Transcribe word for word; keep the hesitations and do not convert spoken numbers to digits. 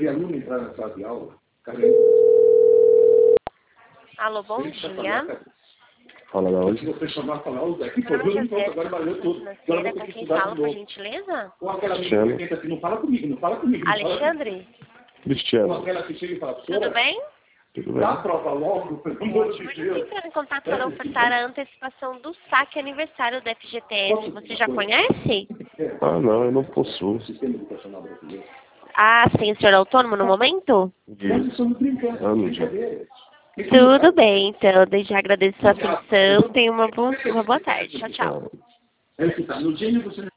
ver aluno entrar na sala de aula, cara. Alô, bom dia. Fala da onde? Se você chamar para aula daqui, Meu pô, nome é eu não posso, José, agora valeu tudo. Agora eu vou ter com que quem estudar fala, de por novo. gentileza? Ou aquela Cristiano. que tenta assim, não fala comigo, não fala comigo. Não fala comigo. Alexandre, Ou Cristiano. aquela que chega e fala, tudo "Senhora, bem? Tudo bem? dá a prova logo, pelo amor de Por que Deus." entrar em contato para ofertar a antecipação do saque aniversário da F G T S? Você já conhece? Ah, não, eu não possuo. Sistema educacional brasileiro. Ah, sim, o senhor é autônomo no momento? Nós estamos brincando, Anos já. brincadeira. Tudo bem, então, desde já agradeço a sua atenção. Tenha uma boa, uma boa tarde. Tchau, tchau. Ah, É que tá, no dia você